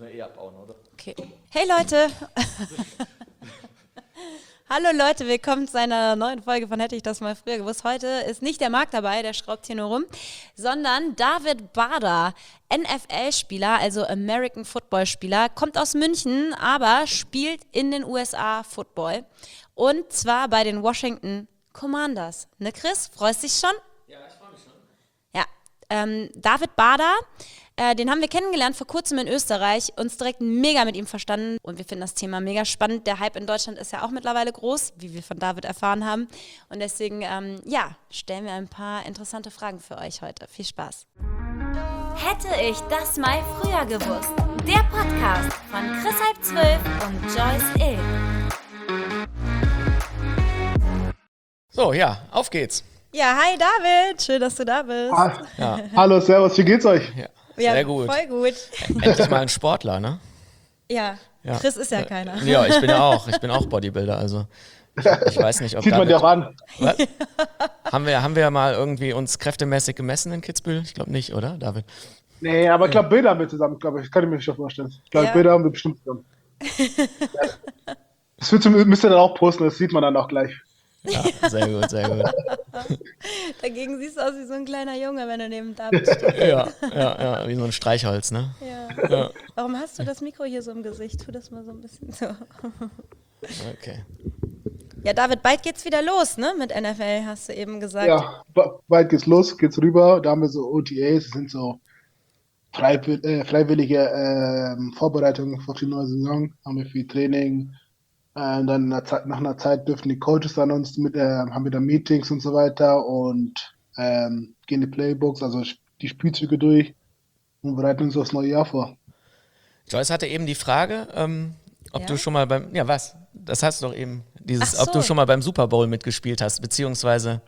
wir eh abbauen, oder? Okay. Hey Leute! Hallo Leute, willkommen zu einer neuen Folge von Hätte ich das mal früher gewusst. Heute ist nicht der Marc dabei, der schraubt hier nur rum, sondern David Bader, NFL-Spieler, also American Football-Spieler, kommt aus München, aber spielt in den USA Football. Und zwar bei den Washington Commanders. Ne Chris, freust dich schon? Ja, ich freue mich schon. Ja, David Bader, den haben wir kennengelernt vor kurzem in Österreich, uns direkt mega mit ihm verstanden und wir finden das Thema mega spannend. Der Hype in Deutschland ist ja auch mittlerweile groß, wie wir von David erfahren haben. Und deswegen, stellen wir ein paar interessante Fragen für euch heute. Viel Spaß. Hätte ich das mal früher gewusst. Der Podcast von Chris halb 12 und Joyce Ill. So, ja, auf geht's. Ja, hi David, schön, dass du da bist. Ja. Hallo, servus, wie geht's euch? Ja, Ja, sehr gut. voll gut. Endlich mal ein Sportler, ne? Ja, Ja. Chris ist ja keiner. Ja, ich bin auch Bodybuilder, also ich weiß nicht, ob Sieht man dir auch an. Was? Haben wir mal irgendwie uns kräftemäßig gemessen in Kitzbühel? Ich glaube nicht, oder, David? Nee, aber ich glaube, Bilder haben wir zusammen, glaube ich. Kann ich mir schon vorstellen. Ich glaube, Ja. Bilder haben wir bestimmt zusammen. Das müsst ihr dann auch posten, das sieht man dann auch gleich. Ja, sehr gut, sehr gut. Dagegen siehst du aus wie so ein kleiner Junge, wenn du neben David stehst. Ja, wie so ein Streichholz, ne? Ja. Warum hast du das Mikro hier so im Gesicht? Tu das mal so ein bisschen so. Okay. Ja, David, bald geht's wieder los, ne? Mit NFL, hast du eben gesagt. Ja, bald geht's los, geht's rüber. Da haben wir so OTAs, das sind so freiwillige Vorbereitungen für die neue Saison. Haben wir viel Training. Dann nach einer Zeit dürfen die Coaches dann uns haben wir dann Meetings und so weiter und gehen die Playbooks, also die Spielzüge durch und bereiten uns aufs neue Jahr vor. Joyce hatte eben die Frage, ob Ja? du schon mal das hast du doch eben, Ach so. ob du schon mal beim Super Bowl mitgespielt hast, beziehungsweise,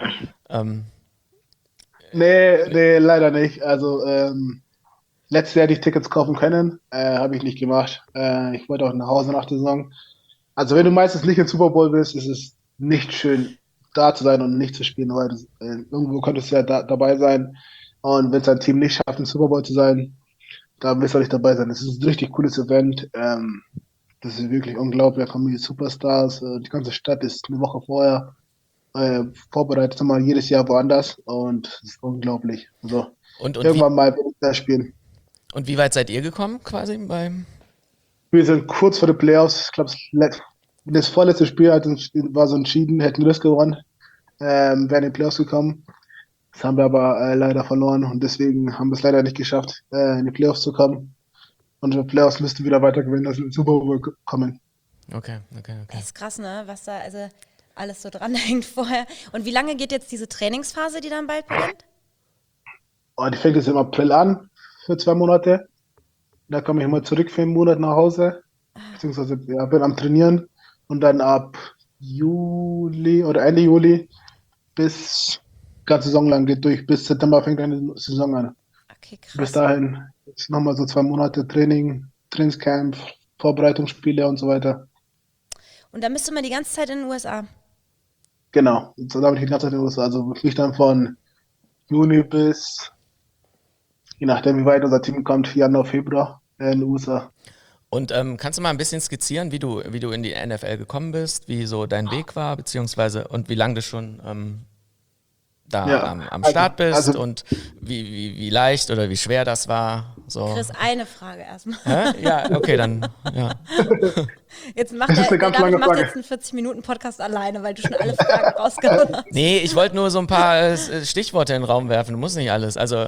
Nee, leider nicht. Also letztes Jahr hätte ich Tickets kaufen können, habe ich nicht gemacht. Ich wollte auch nach Hause nach der Saison. Also wenn du meistens nicht im Super Bowl bist, ist es nicht schön, da zu sein und nicht zu spielen, weil irgendwo könntest du ja dabei sein. Und wenn es ein Team nicht schafft, im Super Bowl zu sein, dann willst du auch nicht dabei sein. Es ist ein richtig cooles Event. Das ist wirklich unglaublich. Da kommen die Superstars. Die ganze Stadt ist eine Woche vorher vorbereitet, mal jedes Jahr woanders. Und es ist unglaublich. Also und irgendwann mal will ich da spielen. wie weit seid ihr gekommen quasi beim? Wir sind kurz vor den Playoffs. Ich glaube, das vorletzte Spiel war so entschieden, hätten wir das gewonnen, wären in die Playoffs gekommen. Das haben wir aber leider verloren und deswegen haben wir es leider nicht geschafft, in die Playoffs zu kommen. Und in den Playoffs müssten wir wieder weiter gewinnen, dass wir in den Super Bowl kommen. Okay. Das ist krass, ne? Was da also alles so dranhängt vorher. Und wie lange geht jetzt diese Trainingsphase, die dann bald beginnt? Und die fängt jetzt im April an, für 2 Monate. Da komme ich mal zurück für einen Monat nach Hause. Beziehungsweise ja, bin am Trainieren. Und dann ab Juli oder Ende Juli bis ganze Saison lang geht durch. Bis September fängt eine Saison an. Okay, Bis krass. dahin ist nochmal so 2 Monate Training, Trainingscamp, Vorbereitungsspiele und so weiter. Und dann bist du mal die ganze Zeit in den USA. Genau. So da bin ich die ganze Zeit in den USA. Also wirklich dann von Juni bis, je nachdem wie weit unser Team kommt, Januar, Februar in den USA. Und kannst du mal ein bisschen skizzieren, wie du in die NFL gekommen bist, wie so dein Weg war, beziehungsweise und wie lange du schon da Ja, am Start bist also- und wie leicht oder wie schwer das war. So. Chris, eine Frage erstmal. Hä? Ja, okay, dann ja. Jetzt macht Das ist eine ganz David lange macht Frage. jetzt einen 40-Minuten-Podcast alleine, weil du schon alle Fragen rausgehauen hast. Nee, ich wollte nur so ein paar Stichworte in den Raum werfen. Du musst nicht alles. Also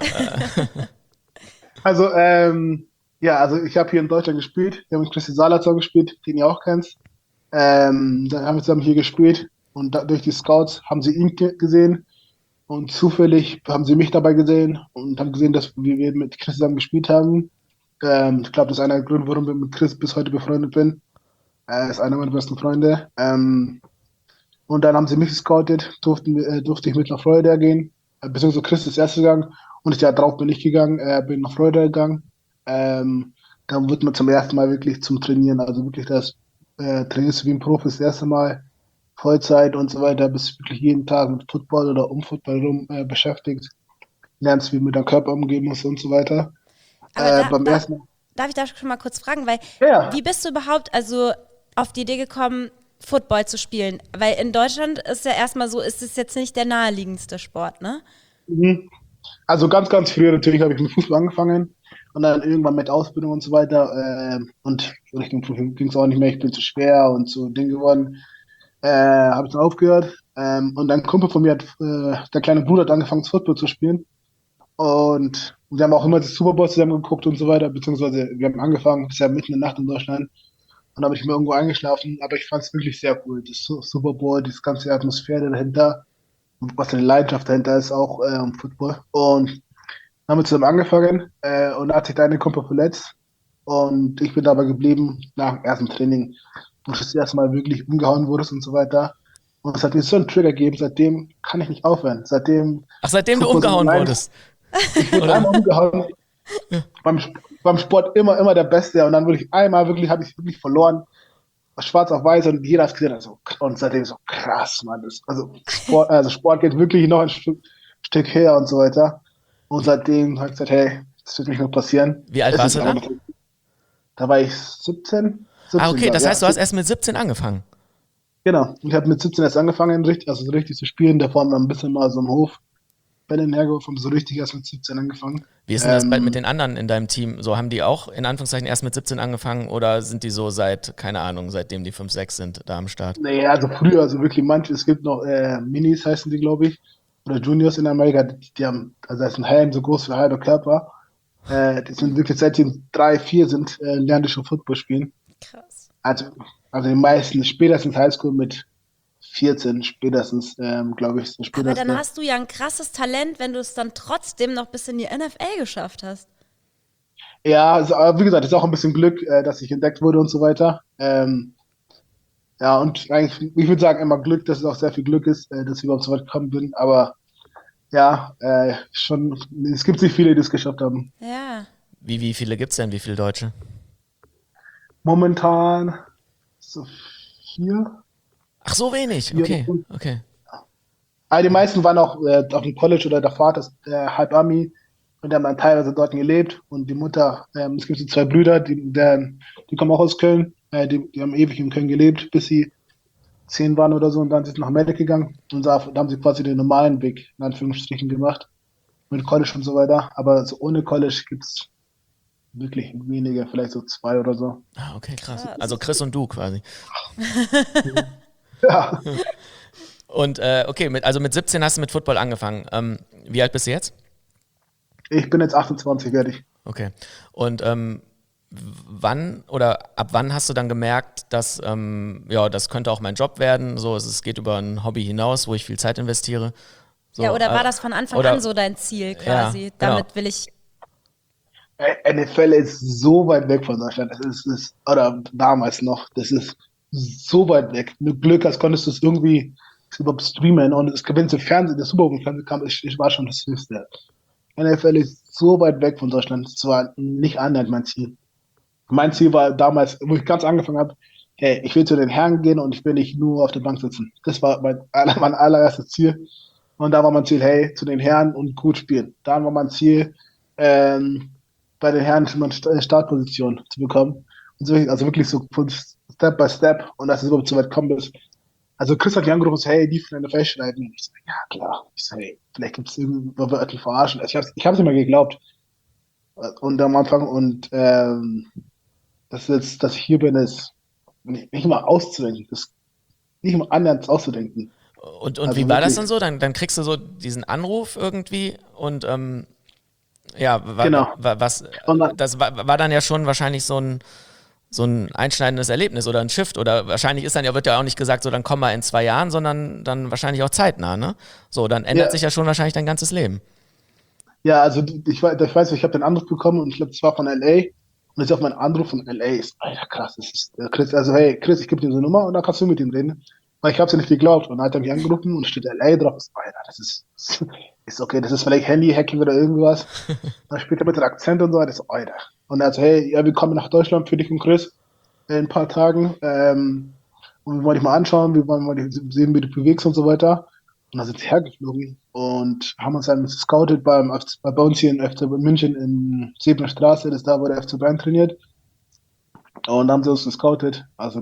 Also, also ich habe hier in Deutschland gespielt. Wir haben mit Christi Salazar gespielt, den ihr auch kennt. Dann haben wir zusammen hier gespielt und durch die Scouts haben sie ihn gesehen und zufällig haben sie mich dabei gesehen und haben gesehen, dass wir mit Chris zusammen gespielt haben. Ich glaube, das ist einer der Gründe, warum ich mit Chris bis heute befreundet bin. Er ist einer meiner besten Freunde. Und dann haben sie mich gescoutet, durfte ich mit nach Florida gehen, beziehungsweise Chris ist erst gegangen und das Jahr drauf bin ich gegangen, bin nach Florida gegangen. Dann wird man zum ersten Mal wirklich zum Trainieren, also wirklich das trainierst du wie ein Profi das erste Mal, Vollzeit und so weiter, bist wirklich jeden Tag mit Football oder um Football rum beschäftigt, lernst, wie du mit deinem Körper umgehen musst und so weiter. Aber Beim ersten Mal, darf ich da schon mal kurz fragen, weil Ja. wie bist du überhaupt also auf die Idee gekommen, Football zu spielen? Weil in Deutschland ist ja erstmal so, ist es jetzt nicht der naheliegendste Sport, ne? Mhm. Also ganz, ganz früher natürlich habe ich mit Fußball angefangen und dann irgendwann mit Ausbildung und so weiter. Und Richtung Fußball ging es auch nicht mehr, ich bin zu schwer und zu Ding geworden. Habe ich dann aufgehört. Und ein Kumpel von mir der kleine Bruder hat angefangen, Football zu spielen. Und wir haben auch immer das Super Bowl zusammen geguckt und so weiter, beziehungsweise wir haben angefangen, das ist ja mitten in der Nacht in Deutschland. Und da habe ich mir irgendwo eingeschlafen, aber ich fand es wirklich sehr cool. Das Super Bowl, diese ganze Atmosphäre dahinter, und was eine Leidenschaft dahinter ist, auch im Football. Und dann haben wir zusammen angefangen und da hat sich der eine Kumpel verletzt und ich bin dabei geblieben nach dem ersten Training, wo ich das erste Mal wirklich umgehauen wurde und so weiter. Und es hat mir so einen Trigger gegeben, seitdem kann ich nicht aufhören. Seitdem Ach, seitdem du Football so umgehauen mein- wurdest. Ich wurde einmal umgehauen. Beim Sport immer der Beste und dann wirklich einmal wirklich habe ich wirklich verloren. Schwarz auf weiß und jeder hat gesehen, also, und seitdem so krass, Mann. Sport geht wirklich noch ein Stück her und so weiter. Und seitdem habe ich gesagt, hey, das wird nicht mehr passieren. Wie alt Es warst ist du da? aber- Da war ich 17. Ah, okay, das ja. heißt, du hast erst mit 17 angefangen. Genau. Ich habe mit 17 erst angefangen, so richtig zu spielen. Davor haben wir ein bisschen mal so im Hof Bällen hergeworfen, so richtig erst mit 17 angefangen. Wie ist denn das mit den anderen in deinem Team? So, haben die auch in Anführungszeichen erst mit 17 angefangen oder sind die so keine Ahnung, seitdem die 5, 6 sind, da am Start? Nee, also früher, also wirklich manche, es gibt noch Minis, heißen die, glaube ich, oder Juniors in Amerika, die haben, also das ist ein Helm so groß wie ein halber Körper. Die sind wirklich, seit die 3, 4 sind, lernen die schon Football spielen. Krass. Also die meisten, spätestens Highschool mit 14, spätestens, glaube ich, so Aber spätestens. dann hast du ja ein krasses Talent, wenn du es dann trotzdem noch bis in die NFL geschafft hast. Ja, also, aber wie gesagt, ist auch ein bisschen Glück, dass ich entdeckt wurde und so weiter. Ja, und eigentlich, ich würde sagen, immer Glück, dass es auch sehr viel Glück ist, dass ich überhaupt so weit gekommen bin. Aber ja, es gibt nicht viele, die es geschafft haben. Ja. Wie viele gibt's denn? Wie viele Deutsche? Momentan so 4. Ach, so wenig. Ja, Okay, und- okay. Aber die meisten waren auch auf dem College oder der Vater ist halb Ami und die haben dann teilweise dort gelebt. Und die Mutter, es gibt so 2 Brüder, die kommen auch aus Köln. Die haben ewig in Köln gelebt, bis sie 10 waren oder so und dann sind sie nach Amerika gegangen und da haben sie quasi den normalen Weg in Anführungsstrichen gemacht mit College und so weiter. Aber so ohne College gibt es wirklich wenige, vielleicht so 2 oder so. Ah, okay, krass. Also Chris und du quasi. Ja, Und okay, mit 17 hast du mit Football angefangen. Wie alt bist du jetzt? ich bin jetzt 28, werde ich. Okay. Und wann oder ab wann hast du dann gemerkt, dass ja, das könnte auch mein Job werden? So, es geht über ein Hobby hinaus, wo ich viel Zeit investiere. So, Ja, oder war das von Anfang oder- an so dein Ziel quasi? Ja, genau. Damit will ich. NFL ist so weit weg von Deutschland. Oder damals noch, das ist so weit weg. Mit Glück, als konntest du es irgendwie überhaupt streamen und wenn es im Fernsehen, der Super Bowl im Fernsehen kam, ich war schon das Höchste. NFL ist so weit weg von Deutschland. Es war nicht annähernd mein Ziel. Mein Ziel war damals, wo ich ganz angefangen habe, hey, ich will zu den Herren gehen und ich will nicht nur auf der Bank sitzen. Das war mein allererstes Ziel. Und da war mein Ziel, hey, zu den Herren und gut spielen. Dann war mein Ziel, bei den Herren schon mal eine Startposition zu bekommen. Und so, also wirklich so von Step by Step und dass es überhaupt so weit kommen ist. Also Chris hat mich angerufen und so, hey, die von der NFL schneiden. Und ich so, ja klar. Ich so, hey, vielleicht gibt es irgendwo wird die verarschen. Also ich hab's nicht mehr geglaubt. Und am Anfang dass ich hier bin, ist nicht mal auszudenken. Das ist nicht mal annähernd auszudenken. Und Also wie war das wirklich. dann so? Dann kriegst du so diesen Anruf irgendwie und ja, Genau. Und dann- das war dann ja schon wahrscheinlich so ein einschneidendes Erlebnis oder ein Shift oder wahrscheinlich wird ja auch nicht gesagt, so dann komm mal in 2 Jahren, sondern dann wahrscheinlich auch zeitnah, ne? So, dann ändert Ja. sich ja schon wahrscheinlich dein ganzes Leben. Ja, also ich weiß, ich habe den Anruf bekommen und ich glaube, das war von LA. Und jetzt auf meinen Anruf von LA ist, Alter, krass, das ist Chris, also hey, Chris, ich gebe dir so eine Nummer und dann kannst du mit ihm reden. Weil ich habe es ja nicht geglaubt. Und dann hat er mich angerufen und steht LA drauf. Ich so, Alter, das ist okay, das ist vielleicht Handy-Hacking oder irgendwas. Dann später mit dem Akzent und so, das ist, Alter. Und er so, hey, ja, wir kommen nach Deutschland für dich und Chris in ein paar Tagen. Und wir wollen dich mal anschauen, wir wollen mal sehen, wie du bewegst und so weiter. Und da sind sie hergeflogen und haben uns dann gescoutet bei uns hier in FC München in Siebener Straße, das ist da, wo der FC Bayern trainiert. Und da haben sie uns gescoutet. Also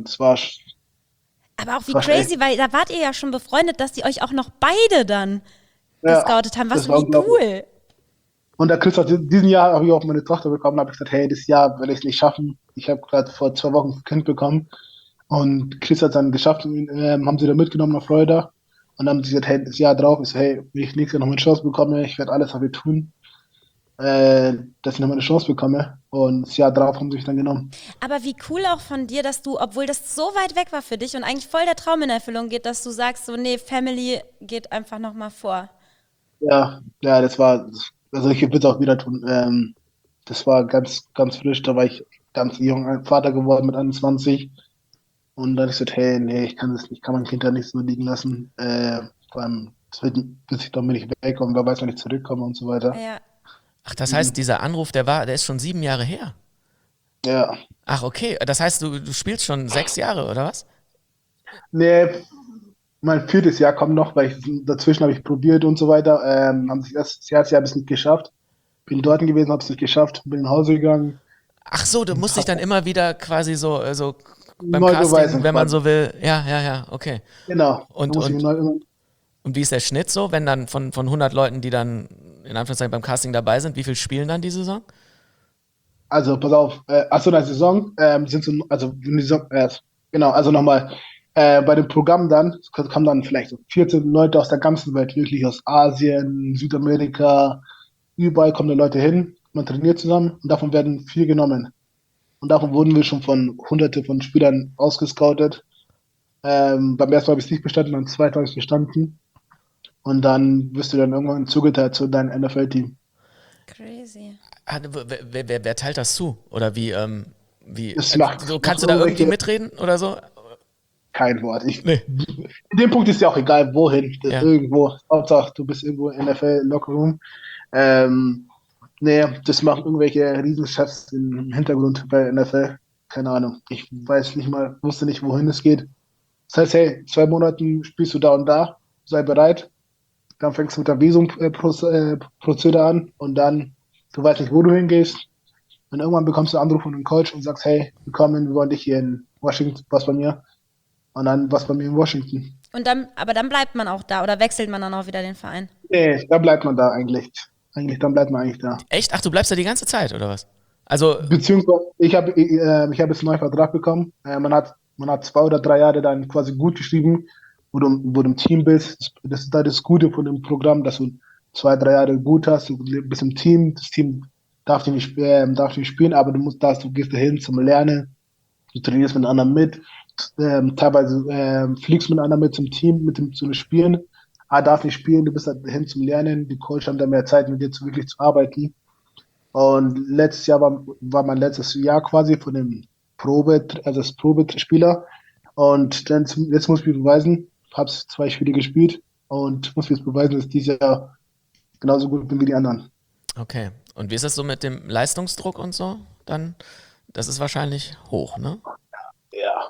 Aber auch das wie war schon echt, crazy, weil da wart ihr ja schon befreundet, dass die euch auch noch beide dann ja, gescoutet haben. Was, das war wie unglaublich. cool. Und der Chris hat diesen Jahr habe ich auch meine Tochter bekommen, habe ich gesagt, hey, das Jahr werde ich es nicht schaffen. Ich habe gerade vor 2 Wochen ein Kind bekommen und Chris hat es dann geschafft, und, haben sie da mitgenommen nach Florida und dann haben sie gesagt, hey, das Jahr drauf ist, hey, wenn ich nächstes Jahr noch eine Chance bekomme, ich werde alles dafür tun, dass ich noch mal eine Chance bekomme. Und das Jahr drauf haben sie mich dann genommen. Aber wie cool auch von dir, dass du, obwohl das so weit weg war für dich und eigentlich voll der Traum in Erfüllung geht, dass du sagst, so, nee, Family geht einfach nochmal vor. Ja, ja, also ich würde es auch wieder tun. Das war ganz, ganz frisch, da war ich ganz jung Vater geworden mit 21. Und dann hab ich gesagt, hey, nee, ich kann mein Kind da nicht so liegen lassen. Vor allem, bis ich dann bin ich weg und wer weiß, wann ich zurückkomme und so weiter. Ja. Ach, das heißt, dieser Anruf, der ist schon 7 Jahre her. Ja. Ach, okay. Das heißt, du spielst schon 6 Jahre, oder was? Nee, mein 4. Jahr kommt noch, weil dazwischen habe ich probiert und so weiter. Haben sich das erste Jahr ein bisschen nicht geschafft. Bin dort gewesen, habe es nicht geschafft, bin nach Hause gegangen Ach so, du musst und dich dann habe immer wieder quasi so beim neu Casting, beweisen wenn man quasi. so will. Ja, ja, ja, okay. Genau, da Und, muss ich und, neu, und wie ist der Schnitt so, wenn dann von 100 Leuten, die dann in Anführungszeichen beim Casting dabei sind, wie viel spielen dann die Saison? also pass auf, achso, in der Saison sind so, also wenn die Saison, genau, also nochmal, bei dem Programm dann, es kommen dann vielleicht so 14 Leute aus der ganzen Welt, wirklich aus Asien, Südamerika, überall kommen da Leute hin, man trainiert zusammen und davon werden 4 genommen. Und davon wurden wir schon von hunderte von Spielern ausgescoutet. Beim ersten Mal habe ich es nicht bestanden, beim zweiten habe ich es bestanden. Und dann wirst du dann irgendwann zugeteilt zu deinem NFL-Team. Crazy. Ah, wer teilt das zu? Oder wie Das macht, so, macht kannst du da irgendwie irgendwelche mitreden oder so? kein Wort. Nee. In dem Punkt ist ja auch egal, wohin. Ja. Irgendwo. Hauptsache, du bist irgendwo in NFL Lockerroom. Ähm, nee, das machen irgendwelche Riesenchefs im Hintergrund bei NFL. Keine Ahnung. Ich weiß nicht mal, wusste nicht, wohin es geht. Das heißt, hey, 2 Monaten spielst du da und da, sei bereit. Dann fängst du mit der Visumprozedere an und dann, du weißt nicht, wo du hingehst. Und irgendwann bekommst du einen Anruf von einem Coach und sagst, hey, willkommen, wir wollen dich hier in Washington, was bei mir. Und dann was bei mir in Washington. Und dann, aber dann bleibt man auch da oder wechselt man dann auch wieder den Verein? Nee, da bleibt man da eigentlich. Dann bleibt man eigentlich da. Echt? Ach, du bleibst da die ganze Zeit, oder was? Also, Beziehungsweise, ich hab jetzt einen neuen Vertrag bekommen. Man hat 2 oder 3 Jahre dann quasi gut geschrieben, wo du im Team bist. Das ist da das Gute von dem Programm, dass du 2, 3 Jahre gut hast, du bist im Team. Das Team darf nicht spielen, aber du gehst dahin zum Lernen. Du trainierst mit anderen mit. Teilweise fliegst mit anderen mit zum Team, mit dem zu spielen. Darf nicht spielen, du bist da hin zum Lernen. Die Coach haben da mehr Zeit, mit dir wirklich zu arbeiten. Und letztes Jahr war mein letztes Jahr quasi von dem also als Probespieler. Und dann jetzt muss ich mich beweisen, habe 2 Spiele gespielt und muss jetzt beweisen, dass ich dieses Jahr genauso gut bin wie die anderen. okay. Und wie ist das so mit dem Leistungsdruck und so? Dann, das ist wahrscheinlich hoch, ne? Ja,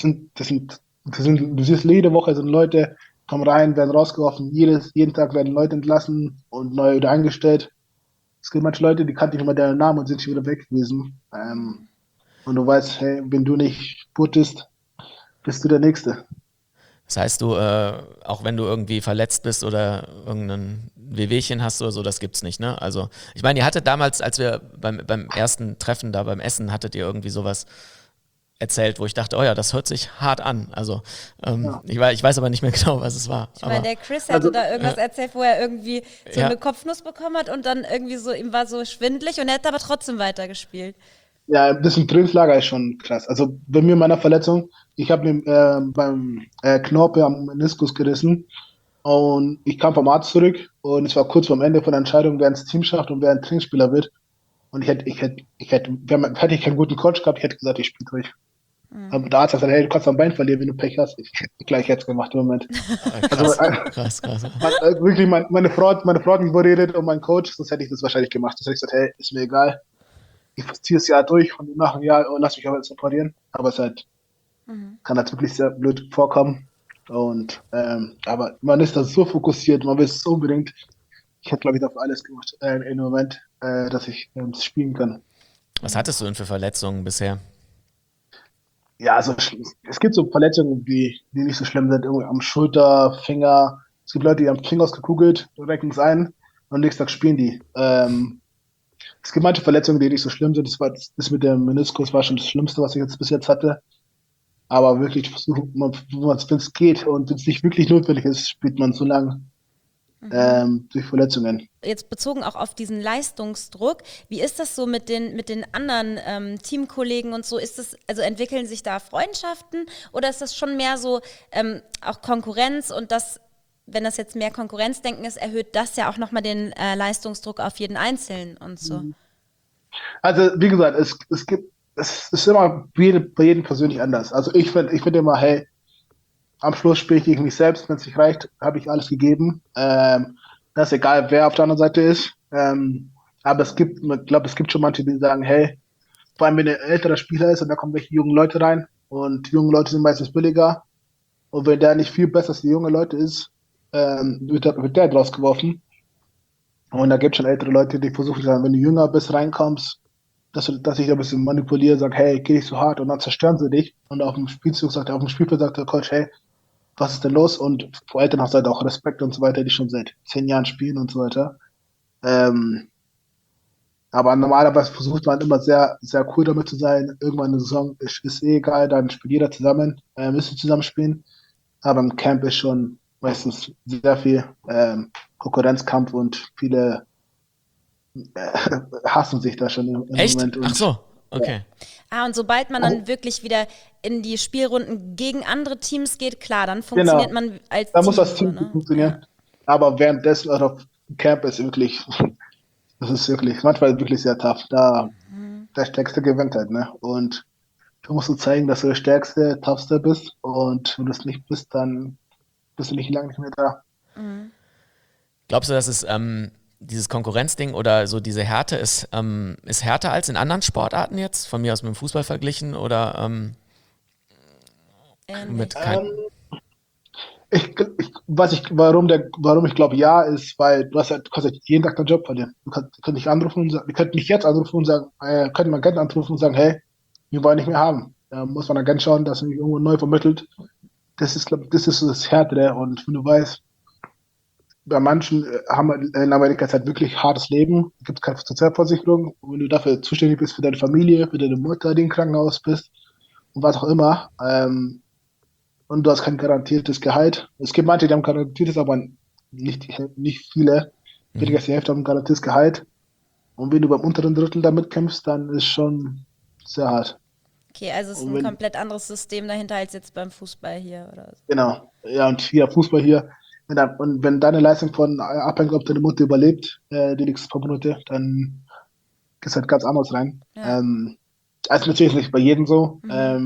du siehst jede Woche sind Leute, kommen rein, werden rausgeworfen, jeden Tag werden Leute entlassen und neu wieder eingestellt. Es gibt manche Leute, die kannten nicht mal deinen Namen und sind schon wieder weg gewesen. Und du weißt, hey, wenn du nicht puttest, bist du der Nächste. Das heißt, auch wenn du irgendwie verletzt bist oder irgendein Wehwehchen hast oder so, das gibt's nicht, ne? Also, ich meine, ihr hattet damals, als wir beim ersten Treffen da beim Essen, hattet ihr irgendwie sowas erzählt, wo ich dachte, oh ja, das hört sich hart an. Also, Ja. ich weiß aber nicht mehr genau, was es war. Ich meine, Aber der Chris hatte Also, da irgendwas erzählt, wo er irgendwie so ja, eine Kopfnuss bekommen hat und dann irgendwie so, ihm war so schwindelig und er hat aber trotzdem weitergespielt. ja, das im Trainingslager ist schon krass. Also bei mir in meiner Verletzung, ich habe mir beim Knorpel am Meniskus gerissen und ich kam vom Arzt zurück und es war kurz vorm Ende von der Entscheidung, wer ins Team schafft und wer ein Trainingsspieler wird. Und hätte ich keinen guten Coach gehabt, ich hätte gesagt, ich spiele durch. Aber der Arzt hat gesagt, hey, du kannst dein Bein verlieren, wenn du Pech hast. Ich hätte gleich jetzt gemacht im Moment. Also krass. wirklich, meine Frau hat mich überredet und mein Coach, sonst hätte ich das wahrscheinlich gemacht. Das hätte ich gesagt, hey, ist mir egal. Ich ziehe das Jahr durch und nach einem Jahr lass mich aber jetzt operieren. Aber es halt, kann halt wirklich sehr blöd vorkommen. Und aber man ist da so fokussiert, man will es so unbedingt. Ich hätte, glaube ich, dafür alles gemacht im Moment, dass ich spielen kann. Was hattest du denn für Verletzungen bisher? Ja, also es gibt so Verletzungen, die nicht so schlimm sind, irgendwie am Schulter, Finger. Es gibt Leute, die haben Finger ausgekugelt, recken es ein und am nächsten Tag spielen die. Es gibt manche Verletzungen, die nicht so schlimm sind. Das mit dem Meniskus war schon das Schlimmste, was ich jetzt bis jetzt hatte. Aber wirklich versuchen, wenn es geht und wenn es nicht wirklich notwendig ist, spielt man so lange durch Verletzungen. Jetzt bezogen auch auf diesen Leistungsdruck, wie ist das so mit den anderen Teamkollegen und so? Also entwickeln sich da Freundschaften oder ist das schon mehr so auch Konkurrenz und wenn das jetzt mehr Konkurrenzdenken ist, erhöht das ja auch nochmal den Leistungsdruck auf jeden Einzelnen und so. Also, wie gesagt, es ist immer bei jedem persönlich anders. Also ich finde immer, hey, am Schluss spiele ich gegen mich selbst, wenn es nicht reicht, habe ich alles gegeben. Das ist egal, wer auf der anderen Seite ist. Aber ich glaube, es gibt schon manche, die sagen, hey, vor allem wenn ein älterer Spieler ist und da kommen welche jungen Leute rein und junge Leute sind meistens billiger und wenn der nicht viel besser als die junge Leute ist, wird der rausgeworfen. Und da gibt es schon ältere Leute, die versuchen, sagen, wenn du jünger bist, reinkommst, dass ich da ein bisschen manipuliere, sage, hey, geh nicht so hart und dann zerstören sie dich. Und auf dem Spielfeld sagt der Coach, hey, was ist denn los? Und vor Eltern hast du halt auch Respekt und so weiter, die schon seit 10 Jahren spielen und so weiter. Ähm, aber normalerweise versucht man immer sehr, sehr cool damit zu sein. Irgendwann in der Saison ist eh egal, dann spielt jeder zusammen, müssen zusammen spielen. Aber im Camp ist schon meistens sehr viel Konkurrenzkampf und viele hassen sich da schon im Echt? Moment. Ach so, okay. Und sobald man dann wirklich wieder in die Spielrunden gegen andere Teams geht, klar, dann Genau, funktioniert man als da muss Team. das Team So, ne? funktionieren. Aber währenddessen auch auf dem Camp ist wirklich, das ist wirklich, manchmal wirklich sehr tough. Der Stärkste gewinnt halt, ne? Und du musst so zeigen, dass du der Stärkste, Toughste bist. Und wenn du es nicht bist, dann bist du nicht lange nicht mehr da. Glaubst du, dass es dieses Konkurrenzding oder so diese Härte ist härter als in anderen Sportarten jetzt? Von mir aus mit dem Fußball verglichen oder mit kein. Warum ich glaube ja, ist, weil du kannst halt jeden Tag deinen Job verlieren. Du kannst mich anrufen und sagen, wir könnten mich jetzt anrufen und sagen, könnten meinen Agenten anrufen und sagen, hey, wir wollen nicht mehr haben. Da muss man Agent schauen, dass er mich irgendwo neu vermittelt. Das ist so das Härtere. Und wenn du weißt, bei manchen haben in Amerika ist halt wirklich hartes Leben, gibt es keine Sozialversicherung. Und wenn du dafür zuständig bist für deine Familie, für deine Mutter, die im Krankenhaus bist und was auch immer, und du hast kein garantiertes Gehalt. Es gibt manche, die haben garantiertes, aber nicht viele. Weniger als die Hälfte haben ein garantiertes Gehalt. Und wenn du beim unteren Drittel damit kämpfst, dann ist schon sehr hart. Okay, also es ist Und ein komplett anderes System dahinter als jetzt beim Fußball hier oder so. genau, ja, und hier Fußball hier. Wenn deine Leistung von abhängt, ob deine Mutter überlebt, die nächsten paar Monate, dann gehst du halt ganz anders rein. Ja. Also natürlich nicht bei jedem so.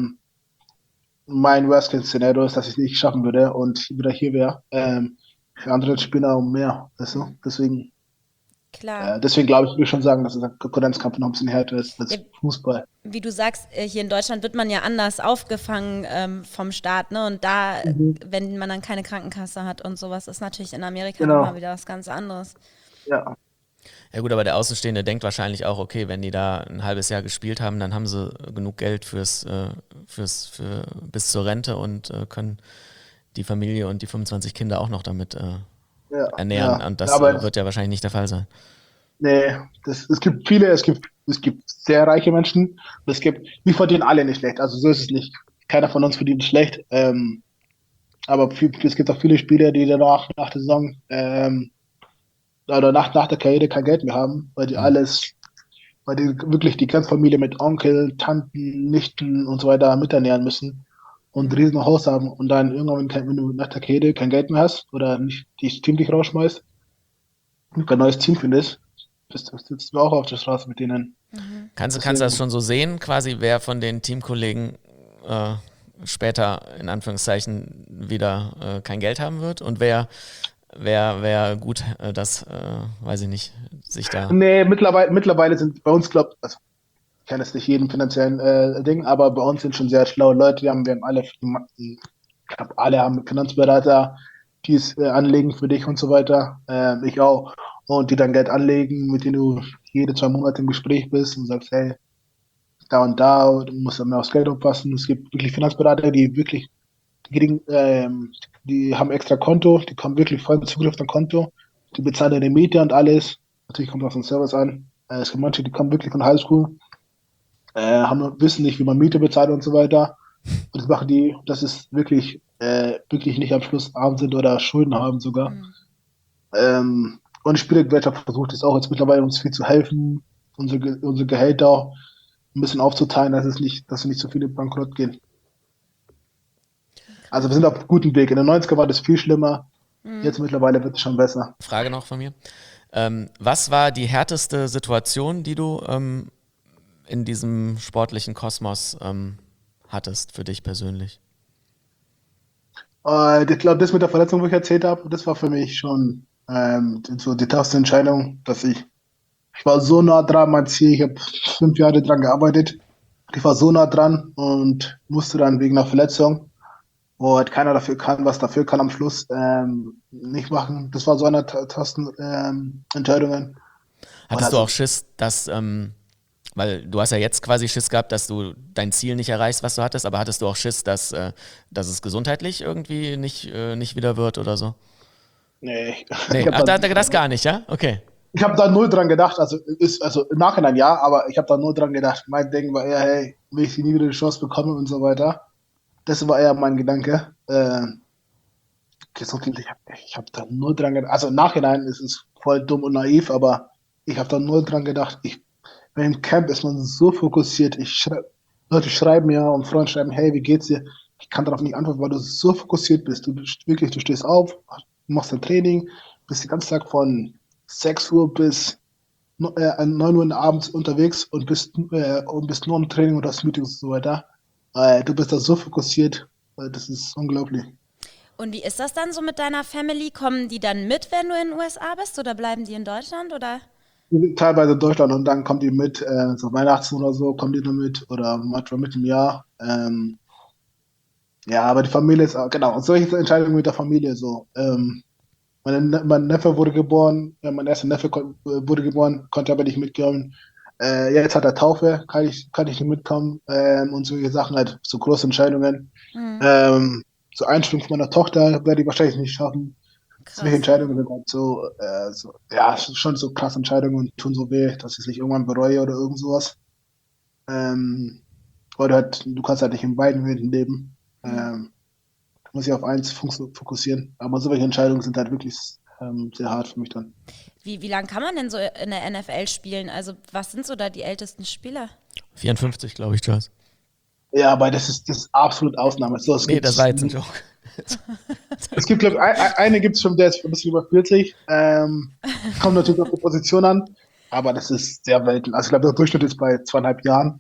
Mein Worst-Case-Szenario ist, dass ich es nicht schaffen würde und wieder hier wäre. Für andere Spieler mehr. Weißt du? Klar. Deswegen glaube ich, würde ich schon sagen, dass der Konkurrenzkampf noch ein bisschen härter ist als Fußball. Wie du sagst, hier in Deutschland wird man ja anders aufgefangen vom Staat, ne? Und da, wenn man dann keine Krankenkasse hat und sowas, ist natürlich in Amerika Genau. nochmal wieder was ganz anderes. Ja. Ja gut, aber der Außenstehende denkt wahrscheinlich auch, okay, wenn die da ein halbes Jahr gespielt haben, dann haben sie genug Geld bis zur Rente und können die Familie und die 25 Kinder auch noch damit ernähren. Ja. Und das Aber wird ja wahrscheinlich nicht der Fall sein. nee, es gibt sehr reiche Menschen. Wir verdienen alle nicht schlecht. Also so ist es nicht. Keiner von uns verdient schlecht. Aber es gibt auch viele Spieler, die danach, nach der Saison, oder nach der Karriere kein Geld mehr haben, weil die wirklich die ganze Familie mit Onkel, Tanten, Nichten und so weiter miternähren müssen und ein riesen Haus haben und dann irgendwann, wenn du nach der Karriere kein Geld mehr hast oder nicht das Team dich rausschmeißt und kein neues Team findest, sitzt du auch auf der Straße mit denen. Kannst du das schon so sehen, quasi, wer von den Teamkollegen später in Anführungszeichen wieder kein Geld haben wird und wer gut weiß ich nicht, sich da. Nee, mittlerweile sind bei uns, also ich kenne jetzt nicht jeden finanziellen Ding, aber bei uns sind schon sehr schlaue Leute, wir haben alle Ich glaube, alle haben Finanzberater, die es anlegen für dich und so weiter. Ich auch. Und die dann Geld anlegen, mit denen du jede 2 Monate im Gespräch bist und sagst, hey, da und da, du musst dann mehr aufs Geld aufpassen. Es gibt wirklich Finanzberater, die haben extra Konto, die kommen wirklich voll mit Zugriff auf dein Konto, die bezahlen deine Miete und alles. Natürlich kommt es auf den Service an. Es gibt manche, die kommen wirklich von Highschool, wissen nicht, wie man Miete bezahlt und so weiter. Und das machen die, dass es wirklich nicht am Schluss arm sind oder Schulden haben sogar. Und die Spielewirtschaft versucht es auch jetzt mittlerweile uns viel zu helfen, unsere Gehälter ein bisschen aufzuteilen, dass nicht so viele bankrott gehen. Also wir sind auf einem guten Weg. In den 90er war das viel schlimmer. Jetzt mittlerweile wird es schon besser. Frage noch von mir. Was war die härteste Situation, die du in diesem sportlichen Kosmos hattest für dich persönlich? Ich glaube, das mit der Verletzung, wo ich erzählt habe, das war für mich schon so die toughste Entscheidung, ich war so nah dran, mein Ziel, ich habe 5 Jahre dran gearbeitet. Ich war so nah dran und musste dann wegen einer Verletzung, wo halt keiner was dafür kann am Schluss, nicht machen. Das war so eine der toughsten Entscheidungen. Hattest du auch Schiss, dass, weil du hast ja jetzt quasi Schiss gehabt, dass du dein Ziel nicht erreichst, was du hattest, aber hattest du auch Schiss, dass es gesundheitlich irgendwie nicht wieder wird oder so? Nee, Nee, das gar nicht, ja? Okay. ich habe da null dran gedacht, also im Nachhinein ja, aber ich habe da null dran gedacht. Mein Denken war eher, hey, will ich nie wieder die Chance bekommen und so weiter. Das war eher mein Gedanke. Gesundheitlich, ich habe da null dran gedacht. Also im Nachhinein ist es voll dumm und naiv, aber ich habe da null dran gedacht. Wenn im Camp ist man so fokussiert. Leute schreiben mir und Freunde schreiben, hey, wie geht's dir? Ich kann darauf nicht antworten, weil du so fokussiert bist. Du stehst auf, machst dein Training, bist den ganzen Tag von 6 Uhr bis 9 Uhr abends unterwegs und bist nur im Training oder das Meetings und so weiter. Du bist da so fokussiert, das ist unglaublich. Und wie ist das dann so mit deiner Family? Kommen die dann mit, wenn du in den USA bist, oder bleiben die in Deutschland, oder? Teilweise in Deutschland und dann kommen die mit, so Weihnachten oder so, kommen die dann mit oder manchmal mit im Jahr. Ja, aber die Familie ist, genau, und solche Entscheidungen mit der Familie so. Mein Neffe wurde geboren, mein erster Neffe wurde geboren, konnte aber nicht mitkommen. Jetzt hat er Taufe, kann ich nicht mitkommen und solche Sachen, halt so große Entscheidungen. So Einstellung von meiner Tochter werde ich wahrscheinlich nicht schaffen. Solche Entscheidungen sind halt ja, schon so krasse Entscheidungen und tun so weh, dass ich es nicht irgendwann bereue oder irgend sowas. Oder du kannst halt nicht in beiden Welten leben. Du musst dich auf eins fokussieren. Aber solche Entscheidungen sind halt wirklich sehr hart für mich dann. Wie lange kann man denn so in der NFL spielen? Also was sind so da die ältesten Spieler? 54, glaube ich, Charles. Ja, aber das ist absolut Ausnahme. So, Nee, das war jetzt ein Joke. Es gibt, glaube ich, eine gibt es schon, der ist ein bisschen über 40. Kommt natürlich auf die Position an, aber das ist sehr selten. Also ich glaube, der Durchschnitt ist bei 2,5 Jahren.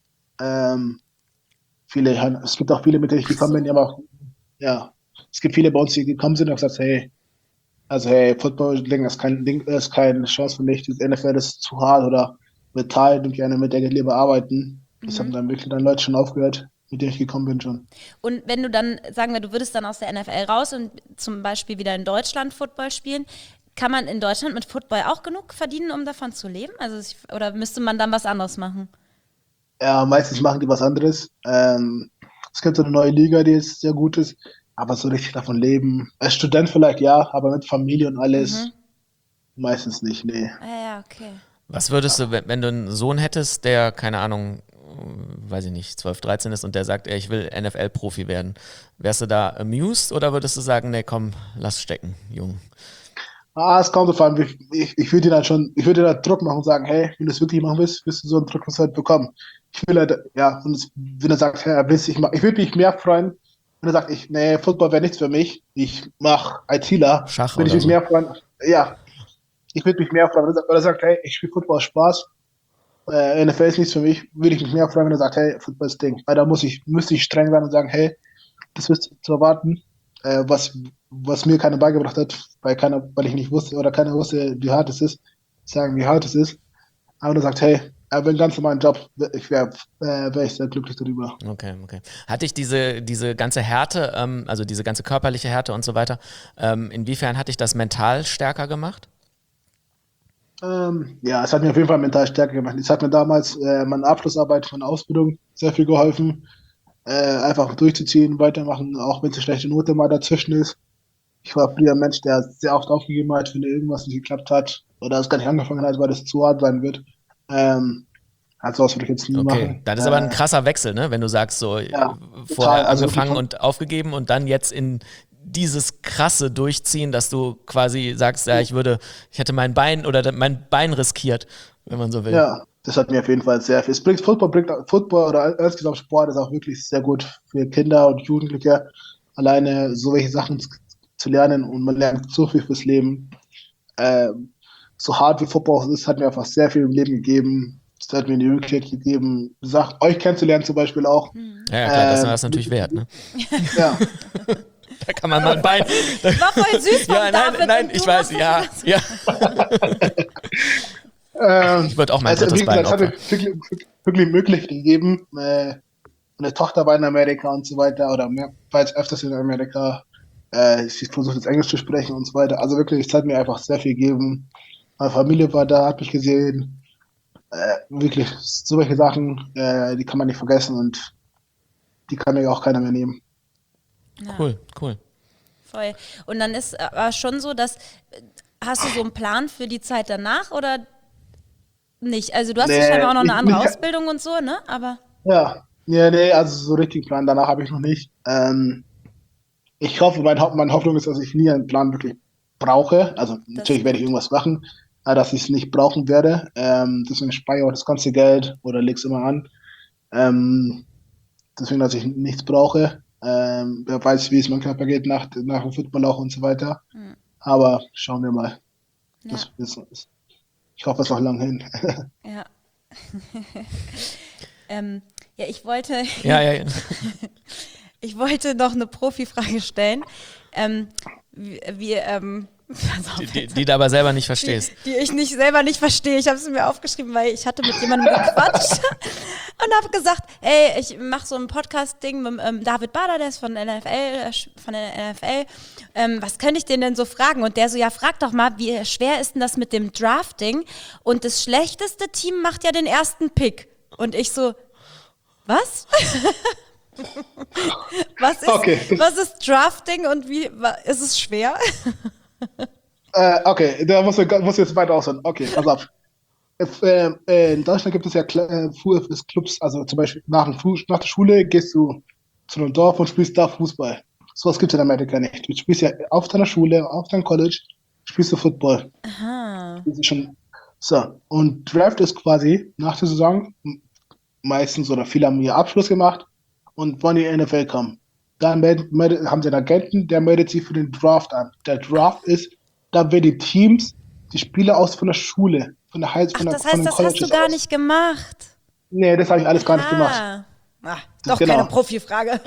Es gibt auch viele, mit denen ich gekommen bin, aber auch, ja, es gibt viele bei uns, die gekommen sind und gesagt, hey, Football ist keine Chance für mich, die NFL ist zu hart oder Metall und gerne mit der geht lieber arbeiten. Das haben dann wirklich Leute schon aufgehört, mit denen ich gekommen bin schon. Und wenn du dann, sagen wir, du würdest dann aus der NFL raus und zum Beispiel wieder in Deutschland Football spielen, kann man in Deutschland mit Football auch genug verdienen, um davon zu leben? Also oder müsste man dann was anderes machen? Ja, meistens machen die was anderes. Es gibt so eine neue Liga, die jetzt sehr gut ist, aber so richtig davon leben. Als Student vielleicht ja, aber mit Familie und alles meistens nicht, nee. Ja, okay. Was würdest du, wenn du einen Sohn hättest, der, keine Ahnung, weiß ich nicht, 12, 13 ist und der sagt, ich will NFL-Profi werden, wärst du da amused oder würdest du sagen, nee, komm, lass stecken, Jung? Es kommt drauf an, ich würde dir da Druck machen und sagen, hey, wenn du es wirklich machen willst, wirst du so einen Druck halt bekommen. Ich will halt, ja, wenn er sagt, hey, er will es nicht machen, ich würde mich mehr freuen, wenn er sagt, nee, Football wäre nichts für mich, ich mache ITler. Schach würde oder ich mich so. mehr freuen, ja, ich würde mich mehr freuen, wenn er sagt, hey, ich spiele Football aus Spaß, NFL ist nichts für mich, würde ich mich mehr freuen, wenn er sagt, hey, Football ist Ding. Weil da müsste ich streng sein und sagen, hey, das wirst du zu erwarten, was mir keiner beigebracht hat, weil ich nicht wusste oder keiner wusste, wie hart es ist, sagen, wie hart es ist. Aber er sagt, hey, aber einen ganz normalen Job, wär ich sehr glücklich darüber. Okay. Hatte ich diese ganze Härte, also diese ganze körperliche Härte und so weiter, inwiefern hat dich das mental stärker gemacht? Ja, es hat mir auf jeden Fall mental stärker gemacht. Es hat mir damals meine Abschlussarbeit von der Ausbildung sehr viel geholfen, einfach durchzuziehen, weitermachen, auch wenn es eine schlechte Note mal dazwischen ist. Ich war früher ein Mensch, der sehr oft aufgegeben hat, wenn irgendwas nicht geklappt hat oder es gar nicht angefangen hat, weil es zu hart sein wird. Also was würde ich jetzt nie Okay, machen. das ist aber ein krasser Wechsel, ne? Wenn du sagst, so Ja, total. vorher Also angefangen wirklich und aufgegeben und dann jetzt in dieses krasse Durchziehen, dass du quasi sagst, ja, ich hätte mein Bein riskiert, wenn man so will. ja, das hat mir auf jeden Fall sehr viel. Football oder insgesamt Sport ist auch wirklich sehr gut für Kinder und Jugendliche, alleine so welche Sachen zu lernen und man lernt so viel fürs Leben. So hart wie Football ist, hat mir einfach sehr viel im Leben gegeben. Es hat mir die Möglichkeit gegeben, euch kennenzulernen zum Beispiel auch. Ja, klar, das ist natürlich wert, ne? Ja, Da kann man mal ein Bein. War voll süß von Ja, David. nein, und ich du weiß, hast ja. Ich würde auch mein also drittes wie Bein gesagt, es hat opfern. mir wirklich Möglichkeit gegeben. Meine Tochter war in Amerika und so weiter, oder war jetzt öfters in Amerika. Ich versuche jetzt Englisch zu sprechen und so weiter. Also wirklich, es hat mir einfach sehr viel gegeben. Meine Familie war da, hat mich gesehen. Wirklich, solche Sachen, die kann man nicht vergessen und die kann mir auch keiner mehr nehmen. Cool. voll. Und dann ist aber schon so, dass hast du so einen Plan für die Zeit danach oder nicht? Also du hast ja Nee, scheinbar auch noch eine andere nicht, Ausbildung und so, ne? Aber ja, nee, also so richtig Plan danach habe ich noch nicht. Ich hoffe, meine Hoffnung ist, dass ich nie einen Plan wirklich brauche. Also das ist natürlich werde ich gut. irgendwas machen, aber dass ich es nicht brauchen werde. Deswegen spare ich auch das ganze Geld oder lege es immer an. Ähm, Deswegen, dass ich nichts brauche. Wer weiß, wie es meinem Körper geht nach dem Football auch und so weiter. Aber schauen wir mal. Ja, Ich hoffe, es ist noch lang hin. ja. Ja, ich wollte, Ja. ich wollte noch eine Profifrage stellen. Pass auf Die du aber selber nicht verstehst. die ich selber nicht verstehe. Ich habe es mir aufgeschrieben, weil ich hatte mit jemandem gequatscht und habe gesagt, hey, ich mache so ein Podcast-Ding mit David Bader, der ist von der NFL. Was könnte ich den denn so fragen? Und der so, ja, frag doch mal, wie schwer ist denn das mit dem Drafting? Und das schlechteste Team macht ja den ersten Pick. Und ich so, was? Okay. Was ist Drafting und ist es schwer? Okay, da muss ich jetzt weiter ausholen. Okay, pass auf. In Deutschland gibt es ja Clubs, also zum Beispiel nach der Schule gehst du zu einem Dorf und spielst da Fußball. Sowas gibt es in Amerika nicht. Du spielst ja auf deiner Schule, auf deinem College, spielst du Football. Aha. Das ist schon so. Und Draft ist quasi nach der Saison, meistens oder viele haben ihren Abschluss gemacht und wollen in die NFL kommen. Dann haben sie einen Agenten, der meldet sich für den Draft an. Der Draft ist, da werden die Teams, die Spieler aus von der Schule, von der High Ach, von, der, das von heißt, den das hast du Colleges gar aus. nicht gemacht. Nee, das habe ich alles gar nicht gemacht. Doch Genau. keine Profifrage.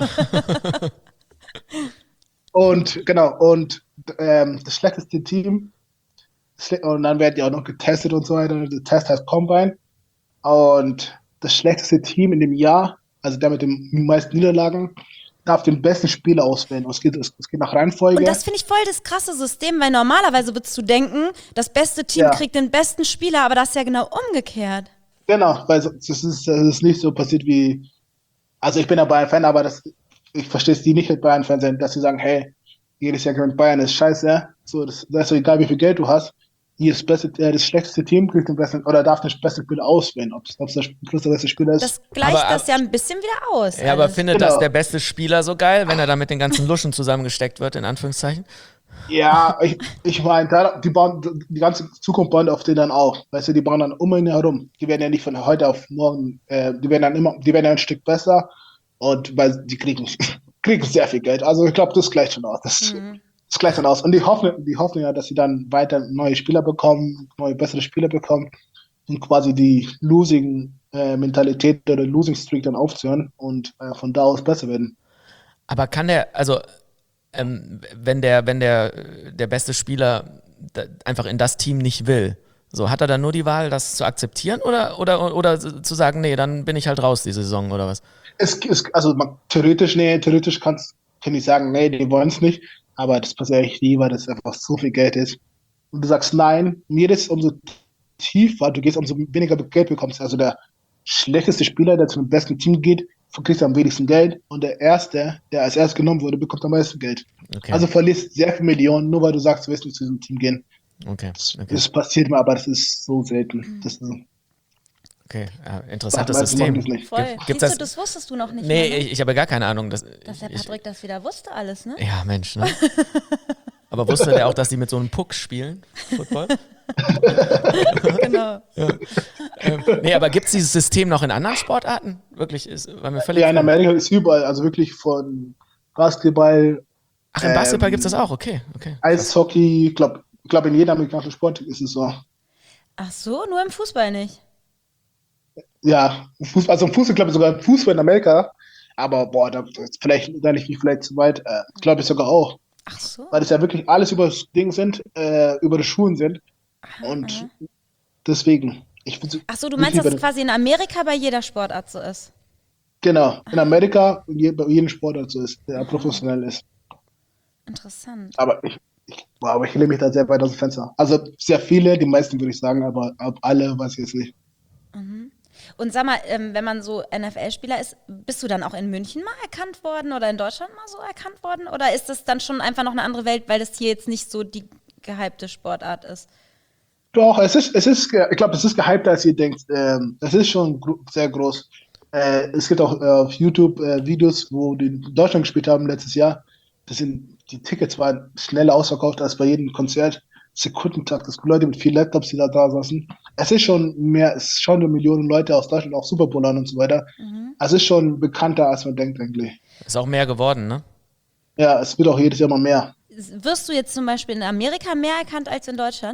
Und das schlechteste Team, und dann werden die auch noch getestet und so weiter. Der Test heißt Combine. Und das schlechteste Team in dem Jahr, also der mit den meisten Niederlagen, darf den besten Spieler auswählen. Und es geht nach Reihenfolge. Und das finde ich voll das krasse System, weil normalerweise würdest du denken, das beste Team Ja. kriegt den besten Spieler, aber das ist ja genau umgekehrt. Genau, weil das ist nicht so passiert wie. Also ich bin ja Bayern-Fan, aber ich verstehe es, die nicht mit Bayern-Fan sind, dass sie sagen, hey, jedes Jahr gewinnt Bayern, ist scheiße. So, das ist so egal, wie viel Geld du hast. Hier das schlechteste Team kriegt den besten, oder darf den besten Spieler auswählen, ob es der beste Spieler ist. Das gleicht Aber- das ja ein bisschen wieder aus. Ja, aber alles. findet das Genau. der beste Spieler so geil, wenn er da mit den ganzen Luschen zusammengesteckt wird, in Anführungszeichen? Ja, ich meine, die ganze Zukunft bauen auf den dann auch. Weißt du, die bauen dann um ihn herum. Die werden ja nicht von heute auf morgen, die werden ja ein Stück besser und weil die kriegen sehr viel Geld. Also ich glaube, das gleicht schon aus. Das gleicht dann aus. Und die hoffen ja, dass sie dann weiter neue Spieler bekommen, neue bessere Spieler bekommen und quasi die Losing Mentalität oder Losing Streak dann aufzuhören und von da aus besser werden. Aber kann wenn der beste Spieler einfach in das Team nicht will, So, hat er dann nur die Wahl, das zu akzeptieren oder zu sagen, nee, dann bin ich halt raus die Saison oder was? Also theoretisch kann ich sagen, nee, die wollen es nicht, aber das passiert eigentlich nie, weil das einfach so viel Geld ist. Und du sagst nein, mir ist umso tiefer, du gehst, umso weniger Geld bekommst. Also der schlechteste Spieler, der zum besten Team geht, kriegt am wenigsten Geld und der Erste, der als erstes genommen wurde, bekommt am meisten Geld. Okay. Also verlierst sehr viele Millionen, nur weil du sagst, du willst nicht zu diesem Team gehen. Okay. Das passiert mir, aber das ist so selten. Das ist, Okay, ja, interessantes Meistens machen die System. es nicht. Voll. Gibt's Siehst du, das? das wusstest du noch nicht. Nee, mehr, ne? ich habe gar keine Ahnung. Dass der Patrick das wieder wusste alles, ne? Ja, Mensch, ne? Aber wusste der auch, dass die mit so einem Puck spielen, Football? Genau. Nee, aber gibt es dieses System noch in anderen Sportarten? Wirklich, war mir völlig Ja, in fremd. Amerika ist überall, also wirklich von Basketball, Ach, im Basketball gibt es das auch, okay. Eishockey, ich glaub, in jedem amerikanischen Sport ist es so. Ach so, nur im Fußball nicht. Ja, Fußball, also im Fußball, glaube ich sogar im Fußball in Amerika, aber boah, da vielleicht zu weit, glaube ich sogar auch. Ach so. Weil das ja wirklich alles über das Ding sind, über die Schulen sind und deswegen, Ach so, du meinst, dass es quasi in Amerika bei jeder Sportart so ist? Genau, in Amerika bei jedem Sportart so ist, der professionell ist. Interessant. Aber ich lehne mich da sehr weit aus dem Fenster. Also sehr viele, die meisten würde ich sagen, aber ob alle weiß ich jetzt nicht. Und sag mal, wenn man so NFL-Spieler ist, bist du dann auch in München mal erkannt worden oder in Deutschland mal so erkannt worden? Oder ist das dann schon einfach noch eine andere Welt, weil das hier jetzt nicht so die gehypte Sportart ist? Doch, ich glaube, es ist gehypter, als ihr denkt. Es ist schon sehr groß. Es gibt auch auf YouTube Videos, wo die in Deutschland gespielt haben letztes Jahr. Die Tickets waren schneller ausverkauft als bei jedem Konzert. Sekundentakt, es gibt Leute mit 4 Laptops, die da saßen. Es ist schon eine Million Leute aus Deutschland, auch Super Bowl und so weiter. Es ist schon bekannter, als man denkt eigentlich. Ist auch mehr geworden, ne? Ja, es wird auch jedes Jahr mal mehr. Wirst du jetzt zum Beispiel in Amerika mehr erkannt als in Deutschland?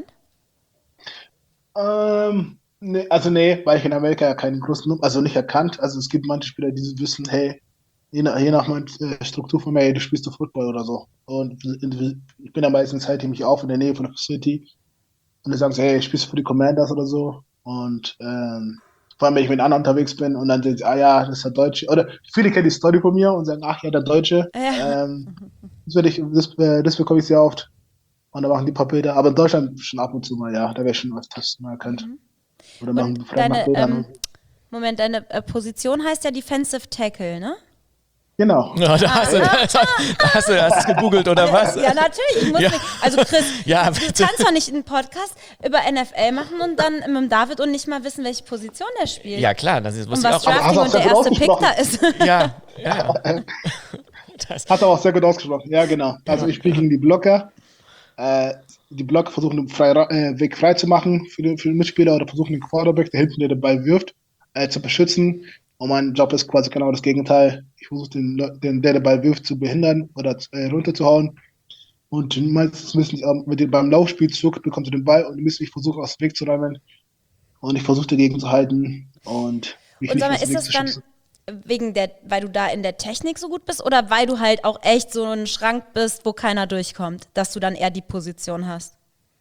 Nee, weil ich in Amerika ja keinen großen, also nicht erkannt. Also es gibt manche Spieler, die wissen, hey, je nach meiner Struktur von mir, hey, du spielst du Football oder so. Und ich bin ja meistens halt mich auf in der Nähe von der Facility. Und dann sagen sie, hey, spielst du für die Commanders oder so? Und vor allem, wenn ich mit anderen unterwegs bin und dann sagen sie, ah ja, das ist der Deutsche. Oder viele kennen die Story von mir und sagen, ach ja, der Deutsche. Ja. Das bekomme ich sehr oft. Und dann machen die ein paar Bilder. Aber in Deutschland schon ab und zu mal, ja, da wäre ich schon öfters mal erkannt. Oder machen Deine, Bilder. deine Position heißt ja Defensive Tackle, ne? Genau. Ja, da hast du es gegoogelt oder was? Ja, natürlich. Ich muss Ja. nicht. Also Chris, Ja, du bitte. kannst doch nicht einen Podcast über NFL machen und dann mit dem David und nicht mal wissen, welche Position der spielt. Ja, klar, das und wusste ich was auch. Drafting hast und du der auch erste Pick ausgesprochen. da ist. Ja. Das, Hat er auch sehr gut ausgesprochen. Ja, genau. Also ich spiele gegen die Blocker. Die Blocker versuchen den Weg frei zu machen für den Mitspieler oder versuchen den Quarterback, der hinten den Ball wirft, zu beschützen. Und mein Job ist quasi genau das Gegenteil. Ich versuche der den Ball wirft, zu behindern oder runterzuhauen. Und meistens müssen beim Laufspielzug bekommst du den Ball und ich versuche aus dem Weg zu räumen. Und ich versuche dagegen zu halten und mich Und nicht sag mal, aus dem ist Weg das zu dann schießen. weil du da in der Technik so gut bist oder weil du halt auch echt so ein Schrank bist, wo keiner durchkommt, dass du dann eher die Position hast?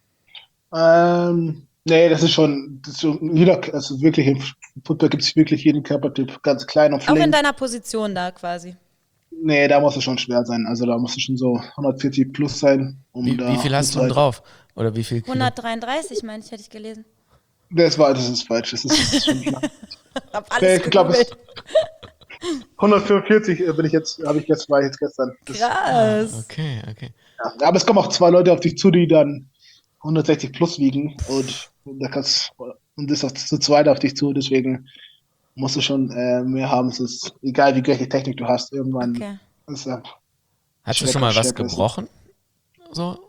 Nee, das ist schon also wirklich im Football gibt es wirklich jeden Körpertyp, ganz klein und Auch in flink. deiner Position da quasi. Nee, da muss es schon schwer sein. Also da muss es schon so 140 plus sein, um wie da viel hast du denn mitzuhalten. drauf? Oder wie viel Kilo? 133, meine ich, hätte ich gelesen. Das ist falsch. Das ist schon klar. Hab alles Ich glaube, gegoogelt. 145 war ich jetzt gestern. Krass. Okay. Ja, aber es kommen auch 2 Leute auf dich zu, die dann 160 plus wiegen und das auch zu zweit auf dich zu, deswegen musst du schon mehr haben. Es ist egal, welche Technik du hast, irgendwann Okay. ist ja Hast du schwer- schon mal was schwer besser. gebrochen? So?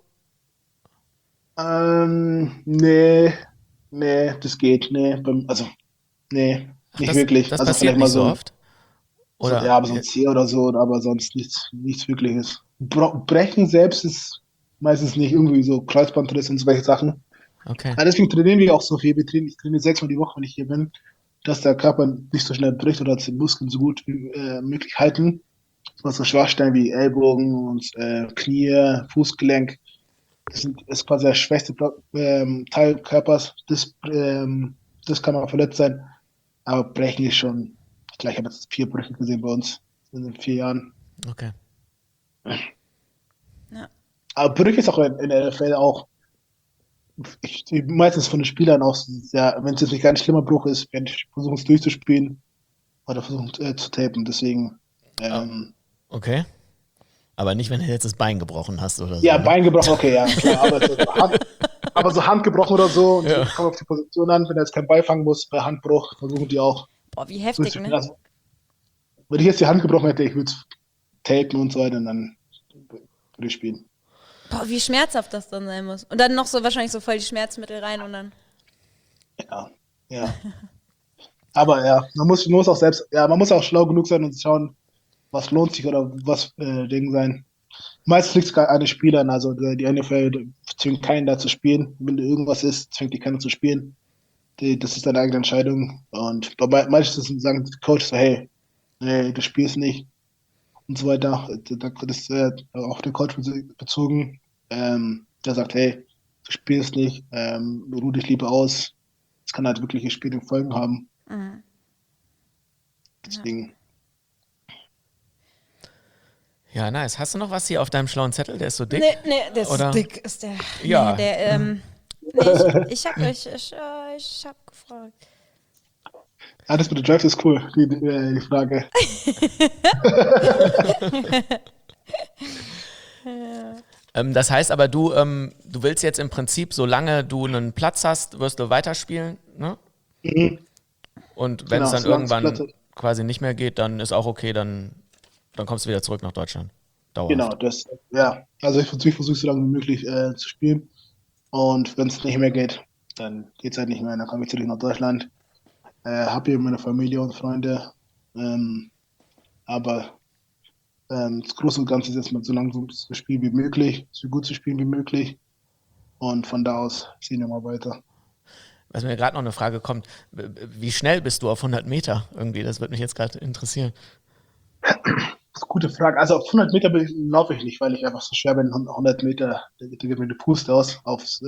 Nee, das geht, nee, nee, nicht wirklich. Das Also passiert vielleicht mal nicht so so, oft? Oder? ja, aber so ein Zeh oder so, aber sonst nichts Wirkliches. Brechen selbst ist meistens nicht irgendwie so Kreuzbandriss und so welche Sachen. Okay. Ja, deswegen trainieren wir auch so viel. Ich trainiere 6-mal die Woche, wenn ich hier bin, dass der Körper nicht so schnell bricht oder dass die Muskeln so gut wie möglich halten. Was so Schwachstellen wie Ellbogen und Knie, Fußgelenk. ist quasi der schwächste Teil Körpers. Das kann mal verletzt sein. Aber brechen ist schon, ich glaube, ich habe jetzt 4 Brüche gesehen bei uns in den 4 Jahren. Okay. Ja. Aber Brüche ist auch in der NFL auch, meistens von den Spielern auch sehr, wenn es jetzt nicht ganz schlimmer Bruch ist, wenn die versuchen es durchzuspielen oder versuchen zu tapen. Deswegen, Okay. Aber nicht, wenn du jetzt das Bein gebrochen hast oder so. ja, ne? Bein gebrochen, okay, ja, klar. Aber so Hand gebrochen oder so, und Ja. so kommt auf die Position an, wenn er jetzt keinen Ball fangen muss, bei Handbruch, versuchen die auch Boah, wie heftig, durchzuspielen. ne? Also, wenn ich jetzt die Hand gebrochen hätte, ich würde es tapen und so weiter und dann würde ich spielen. Boah, wie schmerzhaft das dann sein muss. Und dann noch so wahrscheinlich so voll die Schmerzmittel rein und dann. Ja. Aber ja, man muss auch selbst, ja, man muss auch schlau genug sein und schauen, was lohnt sich oder was Ding sein. Meistens liegt es an den Spielern, also die NFL zwingt keinen da zu spielen. Wenn irgendwas ist, zwingt die keinen zu spielen. Das ist deine eigene Entscheidung. Und meistens sagen die Coaches so, hey, nee, du spielst nicht und so weiter. Das ist auch der Coach bezogen. Der sagt, hey, du spielst nicht, ruh dich lieber aus. Das kann halt wirkliche spätere Folgen haben. Mhm. Deswegen. Ja, nice. Hast du noch was hier auf deinem schlauen Zettel? Der ist so dick? Nee, der ist Oder? dick, ist der. Ja. Nee, ich hab gefragt. Ah, das mit der Draft ist cool, die Frage. Das heißt aber, du willst jetzt im Prinzip, solange du einen Platz hast, wirst du weiterspielen, ne? Mhm. Und wenn es Genau, dann solange es irgendwann Platz hat. quasi nicht mehr geht, dann ist auch okay, dann kommst du wieder zurück nach Deutschland. Dauerhaft. Genau, ja. Also ich versuche so lange wie möglich zu spielen. Und wenn es nicht mehr geht, dann geht es halt nicht mehr. Dann komme ich zurück nach Deutschland. Habe hier meine Familie und Freunde. Aber das Große und Ganze ist erstmal so lange zu spielen wie möglich, so gut zu spielen wie möglich. Und von da aus sehen wir mal weiter. Was mir gerade noch eine Frage kommt, wie schnell bist du auf 100 Meter irgendwie? Das würde mich jetzt gerade interessieren. Das ist eine gute Frage. Also auf 100 Meter laufe ich nicht, weil ich einfach so schwer bin. 100 Meter, da geht mir die Puste aus.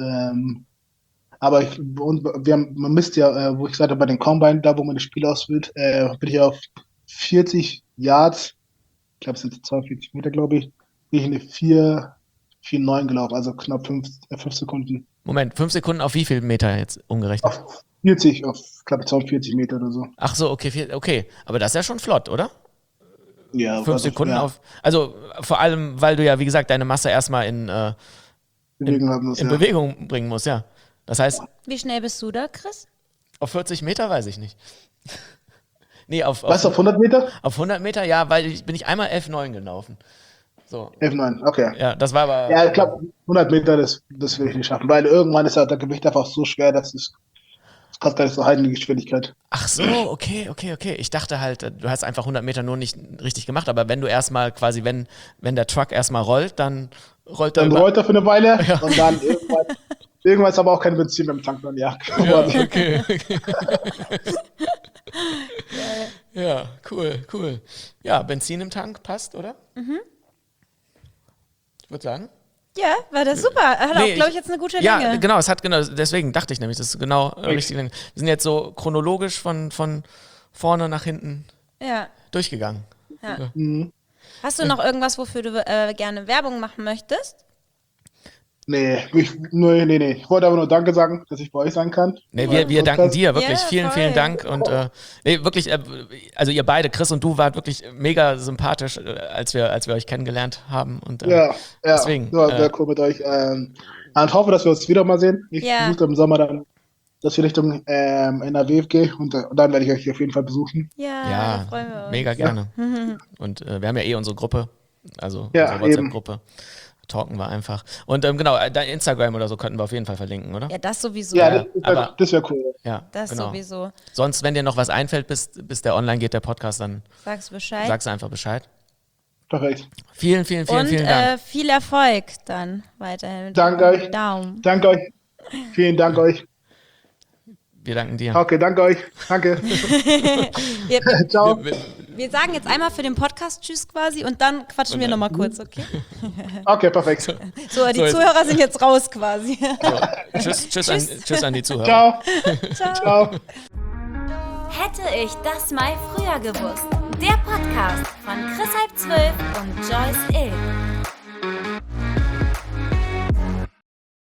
Aber man misst ja, wo ich gesagt habe, bei den Combine, da wo man das Spiel auswählt, bin ich auf 40 Yards, ich glaube es sind 42 Meter, glaube ich, bin ich eine 4,9 gelaufen, also knapp 5 Sekunden. Moment, 5 Sekunden auf wie viel Meter jetzt umgerechnet? Auf 40, auf knapp 42 Meter oder so. Ach so, okay, okay. Aber das ist ja schon flott, oder? Ja, 5 Sekunden auf. Also vor allem, weil du ja, wie gesagt, deine Masse erstmal in Bewegung bringen musst, ja. Das heißt, Wie schnell bist du da, Chris? auf 40 Meter weiß ich nicht. Nee, auf 100 Meter? Auf 100 Meter, ja, weil bin ich einmal 11,9 gelaufen. So. 11,9, okay. Ja, das war aber. Ja, ich glaube, 100 Meter, das will ich nicht schaffen, weil irgendwann ist halt das Gewicht einfach so schwer, das kannst gar nicht so halten, die Geschwindigkeit. Ach so, okay. Ich dachte halt, du hast einfach 100 Meter nur nicht richtig gemacht, aber wenn du erstmal quasi, wenn der Truck erstmal rollt, dann rollt er Dann über. rollt er für eine Weile und dann irgendwann ist aber auch kein Benzin beim Tank dann, ja. Ja, okay. Ja, cool. Ja, Benzin im Tank passt, oder? Mhm. Ich würde sagen. Ja, war das super. Hat auch, glaube ich, jetzt eine gute Länge. Ja, genau, deswegen dachte ich nämlich, das ist genau richtig Länge. Wir sind jetzt so chronologisch von vorne nach hinten durchgegangen. Ja. Mhm. Hast du noch irgendwas, wofür du gerne Werbung machen möchtest? Nee. Ich wollte aber nur Danke sagen, dass ich bei euch sein kann. Nee, wir danken dir, wirklich. Ja, vielen Dank. Und wirklich, also ihr beide, Chris und du, wart wirklich mega sympathisch, als wir euch kennengelernt haben. Und, deswegen. Ja, sehr cool mit euch. Und hoffe, dass wir uns wieder mal sehen. Ich versuche im Sommer dann, dass wir Richtung NRW gehen und dann werde ich euch auf jeden Fall besuchen. Ja, freuen wir uns. Mega gerne. Und wir haben ja unsere Gruppe, also Ja, unsere WhatsApp-Gruppe. Talken wir einfach. Und genau, dein Instagram oder so könnten wir auf jeden Fall verlinken, oder? Ja, das sowieso. Ja, aber- das wäre cool. Ja, Das genau. sowieso. Sonst, wenn dir noch was einfällt, bis der online geht, der Podcast, dann Sagst Bescheid. sagst du einfach Bescheid. Perfekt. Vielen Und Dank. viel Erfolg dann weiterhin. Danke euch. Daumen. Danke euch. Vielen Dank euch. Wir danken dir. Okay, danke euch. Danke. Wir, Ciao. Wir sagen jetzt einmal für den Podcast Tschüss quasi und dann quatschen wir nochmal kurz, okay? Okay, perfekt. So, die Zuhörer sind jetzt raus quasi. So, tschüss an die Zuhörer. Ciao. Ciao. Hätte ich das mal früher gewusst. Der Podcast von Chris Halb 12 und Joyce Ill.